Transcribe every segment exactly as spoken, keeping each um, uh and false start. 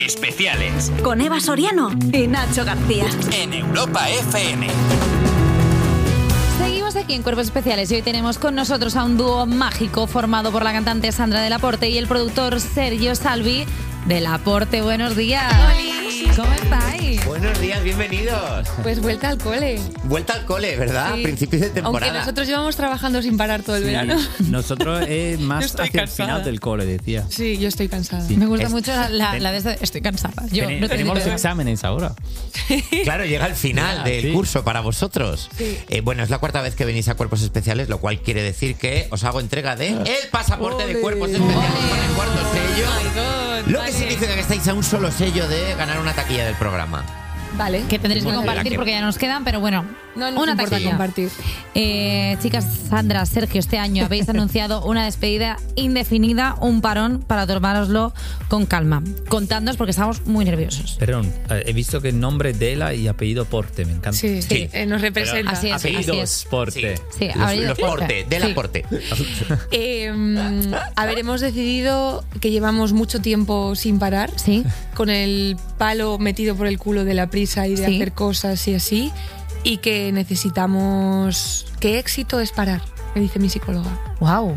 Especiales. Con Eva Soriano y Nacho García. En Europa F M. Seguimos aquí en Cuerpos Especiales y hoy tenemos con nosotros a un dúo mágico formado por la cantante Sandra Del Aporte y el productor Sergio Salvi Del Aporte. Buenos días. Hola. ¿Cómo estáis? Buenos días, bienvenidos. Pues vuelta al cole. Vuelta al cole, ¿verdad? Sí. Principios de temporada. Aunque nosotros llevamos trabajando sin parar todo el Sí, verano. Nosotros es más estoy hacia cansada. el final del cole, decía. Sí, yo estoy cansada. Sí. Me gusta Es- mucho la, la, la de esta- estoy cansada. Yo Ten- no tenemos los tengo- exámenes ahora. Claro, llega el final Ya, del sí. curso para vosotros. Sí. Eh, bueno, es la cuarta vez que venís a Cuerpos Especiales, lo cual quiere decir que os hago entrega de el pasaporte de Ole. Cuerpos Especiales con el cuarto sello. Oh my God, Lo vale. que significa que estáis a un solo sello de ganar una taquilla del programa. Vale. Que tendréis que Bueno, compartir que- porque ya nos quedan, pero bueno, No nos una importa taquilla. compartir. Eh, chicas, Sandra, Sergio, este año habéis anunciado una despedida indefinida, un parón para tomároslo con calma. Contadnos porque estamos muy nerviosos. Perdón, eh, he visto que nombre Dela y apellido Porte, me encanta. Sí, Sí. eh, nos representa. Así es, así Apellidos es. Porte. Sí, los, habéis- los porte, del Sí. aporte. Eh, mm, a ver, hemos decidido que llevamos mucho tiempo sin parar, Sí, con el palo metido por el culo de la prisa y de Sí. hacer cosas y así, y que necesitamos... ¿Qué éxito es parar? Me dice mi psicóloga. wow.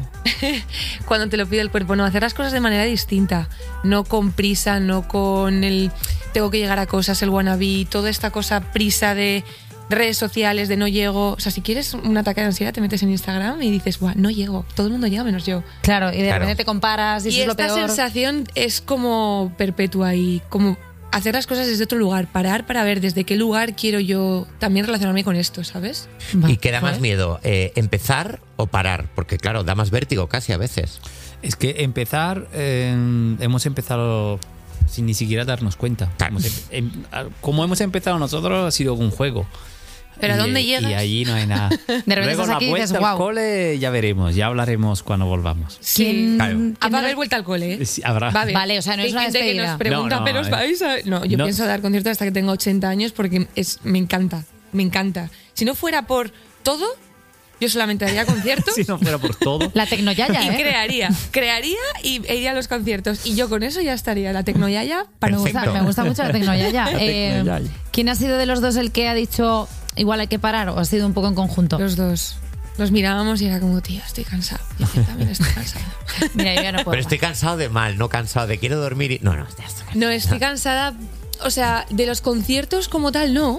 Cuando te lo pide el cuerpo, no, hacer las cosas de manera distinta, no con prisa, no con el tengo que llegar a cosas, el wannabe, toda esta cosa prisa de redes sociales, de no llego. O sea, si quieres un ataque de ansiedad, te metes en Instagram y dices, Buah, no llego, todo el mundo llega menos yo. Claro, y de Claro. repente te comparas y, Y eso es lo esta peor. sensación es como perpetua y como hacer las cosas desde otro lugar, parar para ver desde qué lugar quiero yo también relacionarme con esto, ¿sabes? Va, ¿Y qué da más joder. miedo? Eh, ¿Empezar o parar? Porque claro, da más vértigo casi a veces. Es que empezar, eh, hemos empezado sin ni siquiera darnos cuenta. Claro. Hemos em- em- como hemos empezado nosotros, ha sido un juego. Pero ¿a Y, dónde eh, llegas? Y allí no hay nada. De repente Luego estás la aquí y vuelta dices, al "Guau". cole ya veremos, ya hablaremos cuando volvamos. ¿Quién- Claro. quién Ah, va a de haber los- vuelta al cole, ¿eh? Sí, habrá. Va a haber. Vale, o sea, no Hay es una gente que despedida. nos pregunta, No, no, ¿pero os eh. vais a...? No, yo No. pienso dar conciertos hasta que tenga ochenta años porque es, me encanta, me encanta. Si no fuera por todo, yo solamente haría conciertos Si no fuera por todo. La tecnoyaya, y ¿eh? crearía. Crearía y e iría a los conciertos. Y yo con eso ya estaría, la tecnoyaya para Me gusta, Perfecto. me gusta mucho la tecnoyaya. La Eh, tecnoyaya. ¿Quién ha sido de los dos el que ha dicho igual hay que parar o ha sido un poco en conjunto? los dos. Nos mirábamos y era como, tío, estoy cansado. Yo también estoy cansada. Mira, yo ya no puedo. Pero estoy cansado de mal, no cansado de quiero dormir y... No, no, ya estoy cansado. No, estoy cansada. O sea, de los conciertos como tal, no.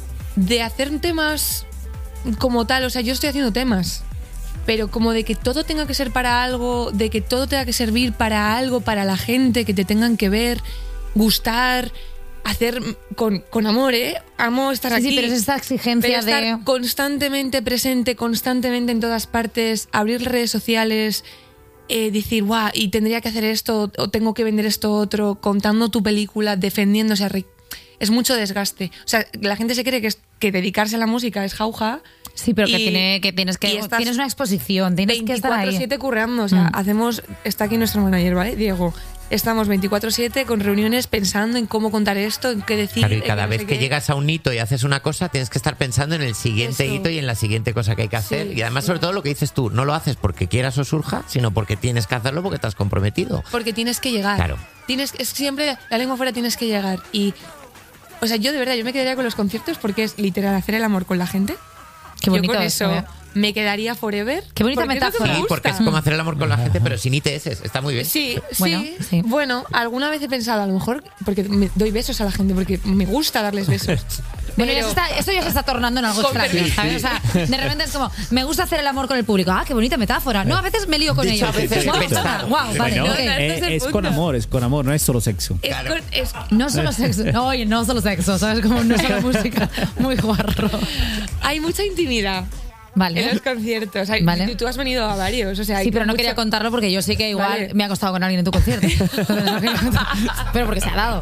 De hacer temas como tal. O sea, yo estoy haciendo temas. Pero como de que todo tenga que ser para algo, de que todo tenga que servir para algo, para la gente, que te tengan que ver, gustar, hacer con, con amor, ¿eh? Amo estar Sí, aquí. sí, pero es esta exigencia Pero estar de... constantemente presente, constantemente en todas partes, abrir redes sociales, eh, decir, guau, y tendría que hacer esto, o tengo que vender esto otro, contando tu película, defendiéndose. a re- Es mucho desgaste. O sea, la gente se cree que, es, que dedicarse a la música es jauja. Sí, pero que, y- tiene, que tienes que y estás tienes una exposición, tienes que estar veinticuatro ahí. siete curreando. O sea, Mm. hacemos. Está aquí nuestro manager, ¿vale? Diego. Estamos veinticuatro siete con reuniones pensando en cómo contar esto, en qué decir. Claro, y en cada no vez sé que qué. llegas a un hito y haces una cosa, tienes que estar pensando en el siguiente Eso. hito y en la siguiente cosa que hay que hacer. Sí, y además, sí. sobre todo, lo que dices tú, no lo haces porque quieras o surja, sino porque tienes que hacerlo porque te has comprometido. Porque tienes que llegar. Claro. Tienes, es siempre la lengua fuera, tienes que llegar. Y, o sea, yo de verdad, yo me quedaría con los conciertos porque es literal hacer el amor con la gente. Qué bonito yo con eso, eso ¿eh? me quedaría forever. Qué bonita porque es lo que metáfora. me Sí, gusta. porque es como hacer el amor con la gente, pero sin I T S. Está muy bien. Sí, Bueno, sí, sí. Bueno, alguna vez he pensado, a lo mejor, porque me doy besos a la gente, porque me gusta darles besos. Bueno, Pero- ya se está- esto ya se está tornando en algo Con extraño, permiso. ¿sabes? O sea, de repente es como, me gusta hacer el amor con el público. Ah, qué bonita metáfora. No, a veces me lío con Dicho ellos. a veces Guau, he pensado. perdona. Guau, vale, Bueno, ok. no, eh, este es el es con punto. amor, es con amor, no es solo sexo. Es Claro. con- es- No solo sexo. No, oye, no solo sexo, ¿sabes? Como no solo música. Muy guarro. hay mucha intimidad en Vale. los conciertos. Hay- Vale. tú, tú has venido a varios. O sea, hay Sí, pero no mucho- quería contarlo porque yo sé que igual Vale. me ha costado con alguien en tu concierto. Entonces, no quería contar. Pero porque se ha dado.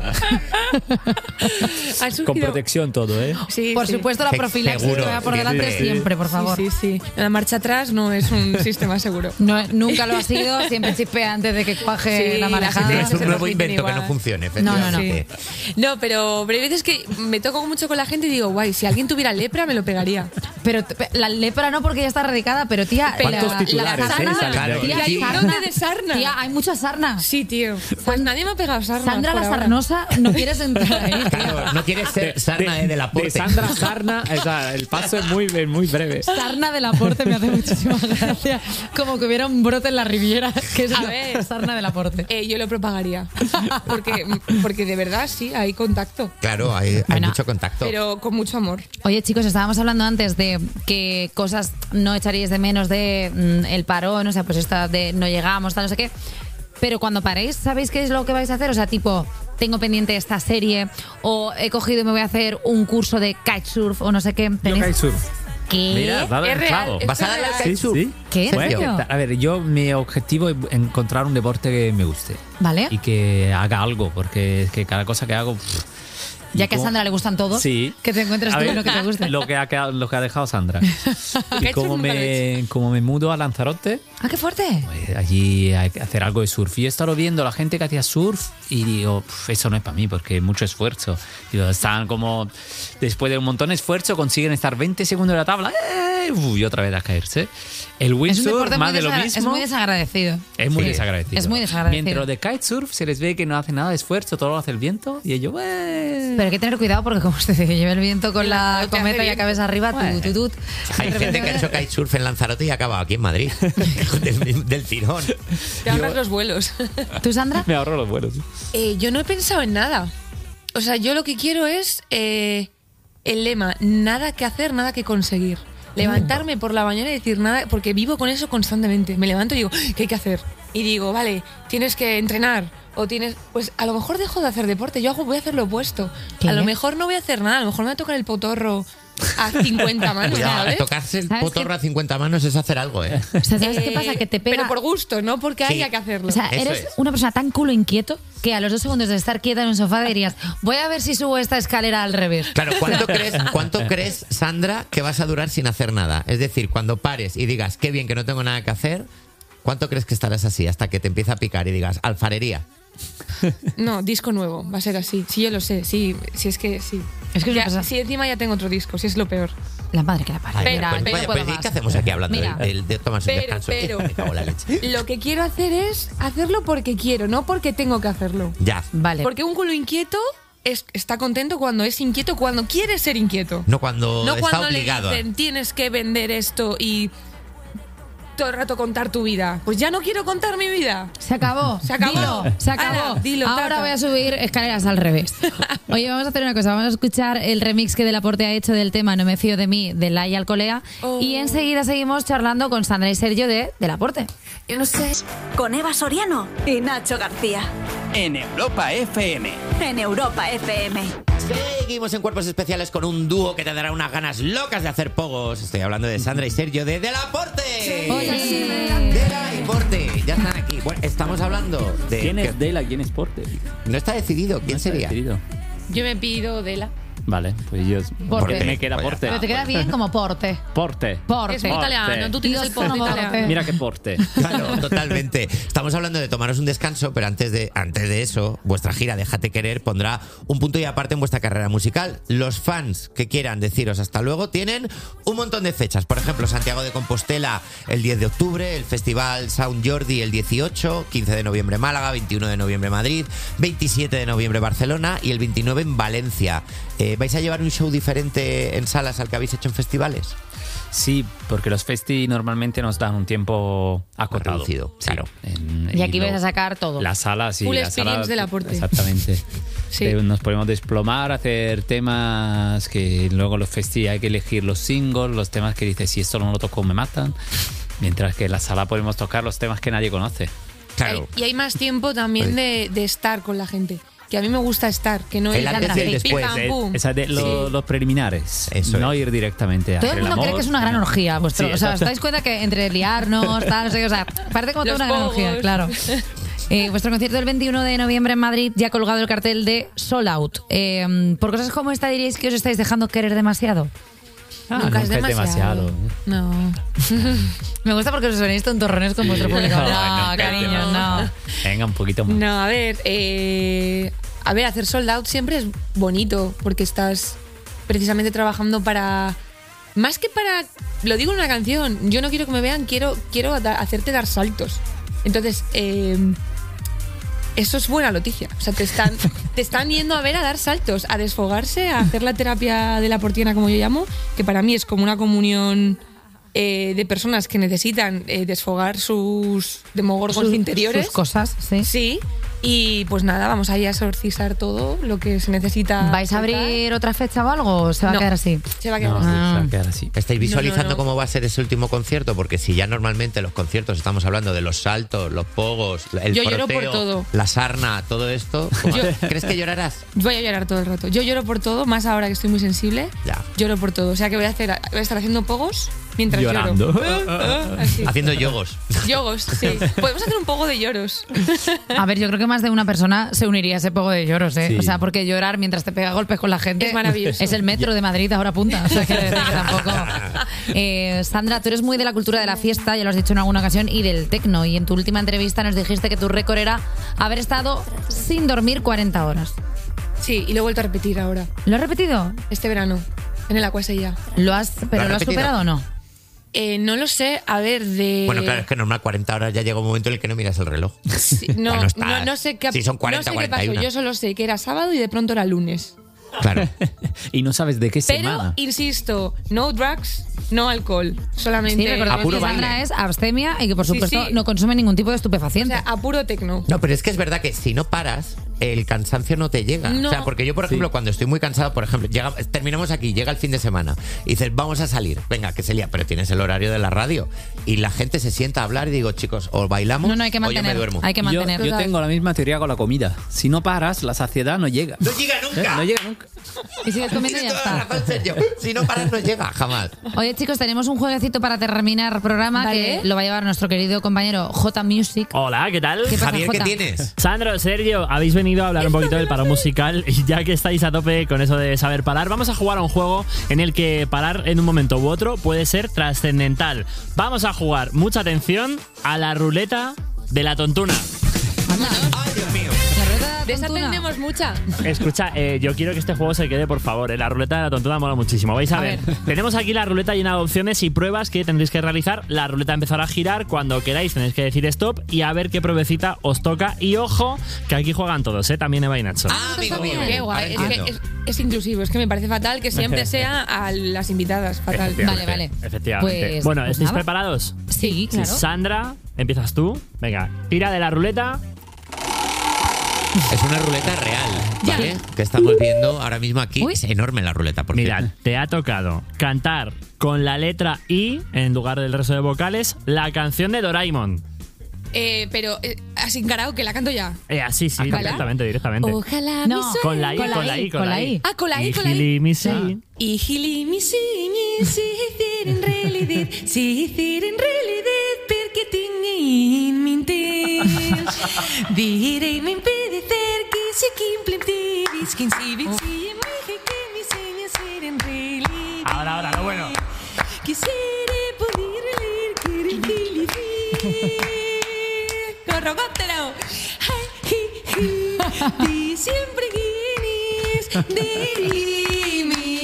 Ha surgido- Con protección todo, ¿eh? Sí, Por sí. supuesto, la Se- profilaxis seguro, que va por sí, delante sí. siempre, por favor. Sí, sí, sí. La marcha atrás no es un sistema seguro. No, nunca lo ha sido, siempre chispea antes de que cuaje Sí, la la marejada. gente Es se un lo nuevo repiten invento que igual. no funcione, No, no, no. efectivamente. No, pero, pero hay veces que me toco mucho con la gente y digo, guay, si alguien tuviera lepra me lo pegaría. Pero te- la lepra Ahora no, porque ya está radicada, pero tía, ¿Cuántos la, titulares, la sarna, eh, salen tía, de hay aquí? sarna. ¿Dónde de sarna? Tía, hay mucha sarna. Sí, tío. Pues nadie me ha pegado sarna. Sandra la sarnosa, no quieres entrar ahí. Claro, no quieres ser sarna de, de la De porte. Sandra a Sarna, o sea, el paso es muy, muy breve. Sarna del aporte me hace muchísima gracia. Como que hubiera un brote en la Riviera, que es A la ver. sarna del aporte. Eh, yo lo propagaría. Porque, porque de verdad sí, hay contacto. Claro, hay, hay Bueno, mucho contacto. Pero con mucho amor. Oye, chicos, estábamos hablando antes de que cosas no echaríais de menos de mm, el parón, o sea, pues esta de no llegamos, tal, no sé qué. Pero cuando paréis, ¿sabéis qué es lo que vais a hacer? O sea, tipo, tengo pendiente esta serie, o he cogido y me voy a hacer un curso de kitesurf, o no sé qué. Yo ¿Tenéis? kitesurf. ¿Qué? Mira, dale Es el real, clavo. es ¿Vas a darle al Sí, kitesurf? sí. ¿Qué? ¿En ¿Serio? serio? A ver, yo mi objetivo es encontrar un deporte que me guste ¿Vale? y que haga algo, porque es que cada cosa que hago... pff, y Ya que a como- Sandra le gustan todos, Sí. que te encuentres A tú ver, en lo que te guste. Lo que ha, quedado- lo que ha dejado Sandra. y Kitesurf como nunca lo he me, como me mudo a Lanzarote, ¡Ah, qué fuerte! pues allí hay que hacer algo de surf. Y he estado viendo a la gente que hacía surf y digo, "Pf, eso no es para mí porque es mucho esfuerzo. Digo, están como, después de un montón de esfuerzo, consiguen estar veinte segundos en la tabla ¡eh! Uf, y otra vez a caerse. El Es un windsurf, deporte más muy, de lo desagra- mismo. es muy desagradecido. Es muy Sí. desagradecido. Es muy desagradecido. Mientras de kitesurf se les ve que no hace nada de esfuerzo, todo lo hace el viento y ellos, "Eh". Pero hay que tener cuidado porque como se lleve el viento con la No te hace cometa y bien. acabes arriba, tú, tú, tú. Hay gente que ha hecho kitesurf en Lanzarote y ha acabado aquí en Madrid. del, del tirón. Te ahorras los vuelos. ¿Tú, Sandra? Me ahorro los vuelos. Eh, yo no he pensado en nada. O sea, yo lo que quiero es eh, el lema, nada que hacer, nada que conseguir. Levantarme por la mañana y decir nada, porque vivo con eso constantemente. Me levanto y digo, ¿qué hay que hacer? Y digo, vale, tienes que entrenar. O tienes, pues a lo mejor dejo de hacer deporte, yo hago, voy a hacer lo opuesto. ¿Qué? A lo mejor no voy a hacer nada, a lo mejor me voy a tocar el potorro a cincuenta manos, Cuidado, ¿sabes? tocarse el ¿Sabes potorro qué? a cincuenta manos es hacer algo, ¿eh? O sea, ¿sabes qué Eh, pasa? Que te pega... Pero por gusto, no porque Sí. haya que hacerlo. O sea, Eso eres es. una persona tan culo inquieto que a los dos segundos de estar quieta en un sofá dirías, voy a ver si subo esta escalera al revés. Claro, ¿cuánto crees, ¿cuánto crees, Sandra, que vas a durar sin hacer nada? Es decir, cuando pares y digas, qué bien que no tengo nada que hacer, ¿cuánto crees que estarás así? Hasta que te empieza a picar y digas, alfarería. No, disco nuevo, va a ser así. Sí, yo lo sé, sí, sí es que sí. Es que es una Ya, cosa- sí, encima ya tengo otro disco, sí es lo peor. La madre que la parió. Ay, Mira, pues, no vaya, puedo pues, ¿y más. qué hacemos aquí hablando Mira. de, de- de tomarse un Pero, descanso? pero- Me cago en la leche. Lo que quiero hacer es hacerlo porque quiero, no porque tengo que hacerlo. Ya. Vale. Porque un culo inquieto es, está contento cuando es inquieto, cuando quiere ser inquieto. No cuando No está cuando obligado. le dicen tienes que vender esto y todo el rato contar tu vida. Pues ya no quiero contar mi vida. Se acabó. Se acabó. Dilo, se acabó. Ala, dilo, Ahora tata. voy a subir escaleras al revés. Oye, vamos a hacer una cosa. Vamos a escuchar el remix que Delaporte ha hecho del tema No me fío de mí, de Laia Alcolea. Oh. Y enseguida seguimos charlando con Sandra y Sergio de Delaporte. Yo no sé. Con Eva Soriano y Nacho García. En Europa F M. En Europa F M. Seguimos en Cuerpos Especiales con un dúo que te dará unas ganas locas de hacer pogos. Estoy hablando de Sandra y Sergio de Delaporte. Hola. Delaporte. Ya están aquí. Bueno, estamos hablando de... ¿Quién que es Dela? ¿Quién es Porte? no está decidido. ¿Quién No está sería? decidido. Yo me pido de la... Vale, pues yo. Porte. Me queda Vaya. Porte. Pero te queda bien como porte. Porte. Porte. Es muy italiano, tú tienes el Dios, porte no, italiano. porte. Mira qué Porte. Claro, totalmente. Estamos hablando de tomaros un descanso, pero antes de, antes de eso, vuestra gira Déjate Querer pondrá un punto y aparte en vuestra carrera musical. Los fans que quieran deciros hasta luego tienen un montón de fechas. Por ejemplo, Santiago de Compostela el diez de octubre, el Festival Sound Jordi el dieciocho, quince de noviembre Málaga, veintiuno de noviembre Madrid, veintisiete de noviembre Barcelona y el veintinueve en Valencia. Eh, ¿Vais a llevar un show diferente en salas al que habéis hecho en festivales? Sí, porque los festi normalmente nos dan un tiempo acotado. Reducido, Sí. claro. En- Y aquí lo- vais a sacar todo. Las salas y Full las experience salas, del aporte. Exactamente. Sí. Eh, Nos podemos desplomar, hacer temas que luego los festi hay que elegir los singles, los temas que dices si esto no lo toco me matan. Mientras que en la sala podemos tocar los temas que nadie conoce. Claro. Hay- y hay más tiempo también de, de estar con la gente. Que a mí me gusta estar, que no El es antes y el pim, después, pam, Eh, pum. esa de lo- Sí. los preliminares. Eso no es. ir directamente a Todo hacer el mundo amor, cree que es una gran sino- orgía vuestro. Sí, o sea, ¿os exacto. dais cuenta que entre liarnos, tal, no sé qué? O sea, parece como toda Los una gran pogos. orgía, claro. Eh, vuestro concierto del veintiuno de noviembre en Madrid ya ha colgado el cartel de Sold Out. Eh, por cosas como esta diríais que os estáis dejando querer demasiado. Ah, Nunca es demasiado. No. Me gusta porque os sonéis tontorrones con vuestro público. No, No, no, cariño, no. no. Venga, un poquito más. No, a ver, eh, a ver, hacer sold out siempre es bonito porque estás precisamente trabajando para más que para, lo digo en una canción, yo no quiero que me vean, quiero, quiero da- hacerte dar saltos. Entonces, eh, eso es buena noticia. O sea, te están, te están yendo a ver a dar saltos, a desfogarse, a hacer la terapia de la portiana, como yo llamo, que para mí es como una comunión eh, de personas que necesitan eh, desfogar sus demogorgons Sus- interiores. sus cosas, sí. Sí. Y pues nada, vamos a ir a exorcizar todo lo que se necesita. ¿Vais a soltar. abrir otra fecha o algo o se va No. a quedar así? Se va a quedar No, así. se va a quedar así. ¿Estáis visualizando No, no, no. cómo va a ser ese último concierto? Porque si ya normalmente los conciertos estamos hablando de los saltos, los pogos, el Yo lloro froteo, por todo. la sarna, todo esto, ¿cómo- Yo- ¿crees que llorarás? Voy a llorar todo el rato. Yo lloro por todo, más ahora que estoy muy sensible. Ya. Lloro por todo. O sea que voy a hacer, voy a estar haciendo pogos mientras Llorando. lloro. Así. Haciendo yogos. Yogos, sí. Podemos hacer un poco de lloros. A ver, yo creo que más de una persona se uniría a ese poco de lloros, ¿eh? Sí. O sea, porque llorar mientras te pega golpes con la gente Es maravilloso. es el metro de Madrid ahora punta. O sea, que, que tampoco. Eh, Sandra, tú eres muy de la cultura de la fiesta, ya lo has dicho en alguna ocasión, y del tecno. Y en tu última entrevista nos dijiste que tu récord era haber estado sin dormir cuarenta horas. Sí, y lo he vuelto a repetir ahora. ¿Lo has repetido? Este verano. En el Acuasella. ¿Lo has, pero has lo has repetido? superado o no? Eh, no lo sé. A ver, de. Bueno, claro, es que normal cuarenta horas ya llega un momento en el que no miras el reloj. Sí, no, Ya no no, estás. no sé qué, Si son cuarenta, no sé qué cuarenta y pasó. uno. Yo solo sé que era sábado y de pronto era lunes. Claro. Y no sabes de qué Pero, semana. insisto, no drugs, no alcohol. Solamente. Sí, recordemos A puro que Sandra baile. es abstemia y que por Sí, supuesto sí. no consume ningún tipo de O estupefaciente. sea, a puro tecno. No, pero es que es verdad que si no paras, el cansancio no te llega. No. O sea, porque yo, por ejemplo, cuando estoy muy cansado, por ejemplo, llega, terminamos aquí, llega el fin de semana y dices, vamos a salir. Venga, que se lía, pero tienes el horario de la radio. Y la gente se sienta a hablar y digo, chicos, o bailamos no, no, hay que o yo me mantener. duermo. Hay que Yo, mantener. yo tengo la misma teoría con la comida. Si no paras, la saciedad no llega. ¡No llega ¿Eh? nunca! No llega nunca. Y sigues comiendo y Tienes ya toda la está. razón, Sergio. Si no paras, no llega, jamás. Oye, chicos, tenemos un jueguecito para terminar programa Vale. que lo va a llevar nuestro querido compañero J Music. Hola, ¿qué tal? ¿Qué pasa, Javier, ¿qué Jota? tienes? Sandro, Sergio, habéis venido a hablar un poquito del parón musical y ya que estáis a tope con eso de saber parar, vamos a jugar a un juego en el que parar en un momento u otro puede ser trascendental. Vamos a jugar, mucha atención, a la ruleta de la tontuna. Ay, Dios mío. La rueda De esa tontuna. tenemos mucha. Escucha, eh, yo quiero que este juego se quede, por favor. eh, La ruleta de la tontuna mola muchísimo. Vais a, A ver. ver. Tenemos aquí la ruleta llena de opciones y pruebas que tendréis que realizar. La ruleta empezará a girar. Cuando queráis tenéis que decir stop y a ver qué pruebecita os toca. Y ojo, que aquí juegan todos, ¿eh? También Eva y Nacho. Ah, amigo mío. Qué guay. Es, Ahora que entiendo. es, es inclusivo. Es que me parece fatal que siempre sea a las invitadas. Fatal. Efectivamente, Vale, vale. Efectivamente. Pues- bueno, pues ¿estáis nada. preparados? Sí, claro. Sandra, empiezas tú. Venga, tira de la ruleta. Es una ruleta real, ¿vale? Que estamos viendo ahora mismo aquí. Uy. Es enorme la ruleta, por Mirad, cierto. te ha tocado cantar con la letra I en lugar del resto de vocales la canción de Doraemon. Eh, pero eh, así encarado que la canto ya. Eh, así, sí, ¿Ojalá? directamente, directamente. Ojalá No. mi sueño- Con la I, con la I, con la I. Ah, con la I, con la I. Igili, mi si. Y gili mi sogni si hicieran realidad, si hicieran realidad, perché tinc in mente. Direi non impedir que se cumplen que si ven si en mí que mis sueños serán realidad. Ahora, ahora, lo bueno. Quisiera poder leer que eres feliz. Con robóptero. Ay, hi, hi. Di siempre vienes de mí.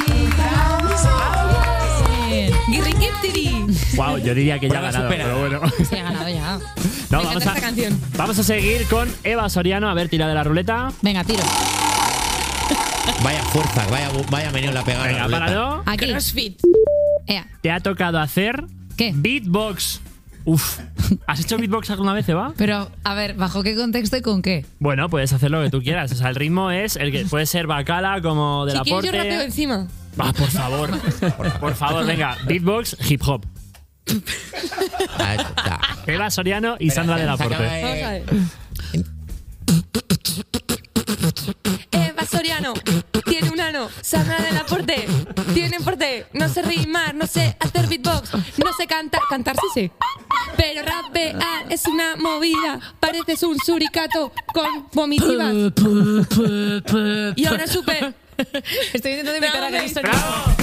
Guirriquitiri. Wow, yo diría que ya ha Prueba ganado, superada. pero bueno. Sí, ha ganado ya. No, Me vamos encanta a, esta canción. vamos a seguir con Eva Soriano. A ver, tira de la ruleta. Venga, tiro. Vaya fuerza, vaya, vaya menú la pegada. Venga, páralo. Aquí. Crossfit. Ea. Te ha tocado hacer ¿Qué? beatbox. Uf. ¿Has hecho beatbox alguna vez, Eva? Pero, a ver, ¿bajo qué contexto y con qué? Bueno, puedes hacer lo que tú quieras. O sea, el ritmo es el que puede ser bacala como de Si la quieres yo porte. rapeo encima. Ah, por favor. Por favor, venga. Beatbox, hip hop. Ah, ya. Eva Soriano y Sandra de la Se acaba Porte. de- Vamos a ver. Eva Soriano tiene un ano, Sandra del Aporte tiene un porte, no sé rimar, no sé hacer beatbox, no sé cantar, cantar sí sé, pero rapear es una movida, pareces un suricato con vomitivas. Y ahora supe. Estoy intentando imitar a Cristo. ¡Bravo!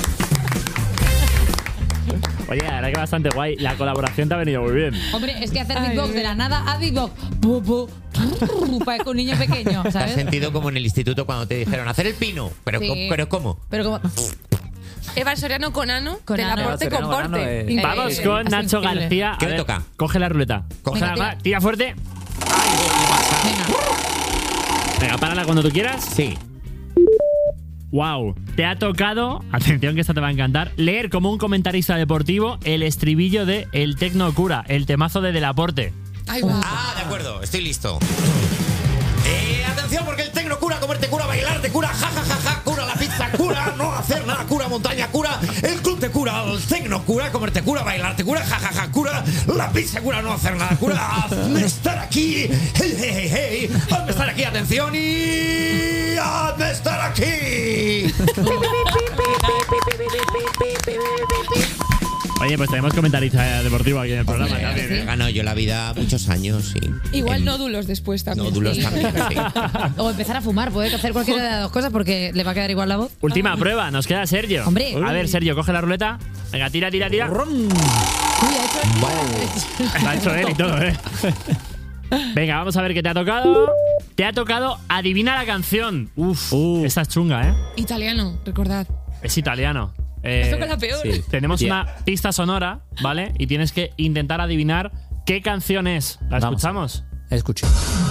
Oye, la verdad que bastante guay. La colaboración te ha venido muy bien. Hombre, es que hacer Ay, beatbox de la nada a beatbox. Bu, bu, brrr, Parece un niño pequeño, Te has ¿sabes? sentido como en el instituto cuando te dijeron hacer el pino. Pero, Sí. ¿cómo- pero ¿cómo? Pero como. Eva Soriano con ano, Con del ano. aporte Eva con Soriano con ano, porte. eh. Increíble. Vamos con Es Nacho increíble. García. A ¿Qué le ver, toca? Coge la ruleta. Coge Venga, Coge la tira. tira fuerte. Venga. Venga, párala cuando tú quieras. Sí. Wow, te ha tocado, atención que esta te va a encantar, leer como un comentarista deportivo el estribillo de El Tecno Cura, el temazo de Del Aporte. Ahí va. Ah, de acuerdo, estoy listo. Eh, atención, porque el tecno cura, comerte cura, bailar te cura, ja, ja, ja, ja, cura la pizza, cura, no hacer nada, cura, montaña, cura, el club te cura, el tecno cura, comerte cura, bailar te cura, ja, ja, ja, cura, la pizza cura, no hacer nada, cura, hazme estar aquí, hey, hey, hey, hey, hazme estar aquí, atención y hazme estar aquí. Oye, pues tenemos comentarista deportivo aquí en el programa Hombre, también, he ¿eh? ganado yo la vida muchos años, sí. Igual En- nódulos después también. Nódulos Sí. también, sí. O empezar a fumar, puede hacer cualquiera de las dos cosas porque le va a quedar igual la voz. Última prueba, nos queda Sergio. Hombre. A ver, Sergio, coge la ruleta. Venga, tira, tira, tira. Uy, ha hecho... Lo ha hecho él y todo, ¿eh? Venga, vamos a ver qué te ha tocado. Te ha tocado Adivina la canción. Uf, esta es chunga, ¿eh? Italiano, recordad. Es italiano. Eh, Me toca la peor. sí. Tenemos Yeah. una pista sonora, ¿vale? Y tienes que intentar adivinar qué canción es. ¿La Vamos. escuchamos? Escuche.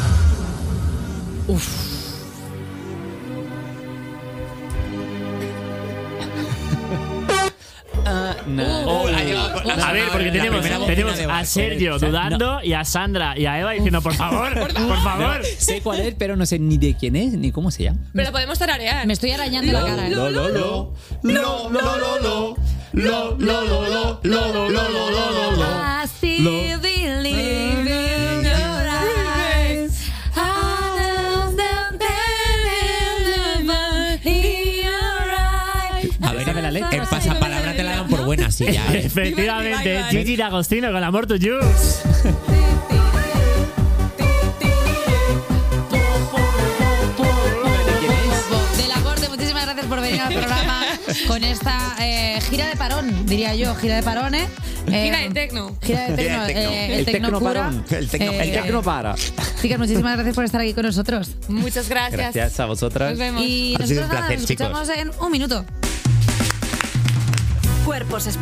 No. Oh, la lleva con- la A ver, porque la tenemos, primera bocina tenemos de a Bar. Sergio dudando y a Sandra y a Eva diciendo, por favor, por favor. Sé cuál es, pero no sé ni de quién es ni cómo se llama. Pero la podemos tararear. Me estoy arañando la cara. ¿eh? Lo, lo, lo, lo, lo, lo, lo, lo, lo, lo, lo, lo, lo, lo, lo, lo, lo. I still believe in your eyes. I know something in your eyes. A ver, Sácame la letra. en pasapalabra te la dan por buena, sí, ya. ¿eh? Efectivamente, Bye, bye. Gigi D'Agostino con Amor to You. Del aporte, muchísimas gracias por venir al programa con esta eh, gira de parón, diría yo, gira de parones. Eh, Gira de tecno. Gira de tecno, Gira de tecno. eh, el, El tecno tecno cura. parón. El tecno- Eh, El tecno para. Chicas, muchísimas gracias por estar aquí con nosotros. Muchas gracias. Gracias a vosotras. Nos vemos. Y Ha sido nosotros un nada, placer, nos chicos. escuchamos en un minuto. Cuerpos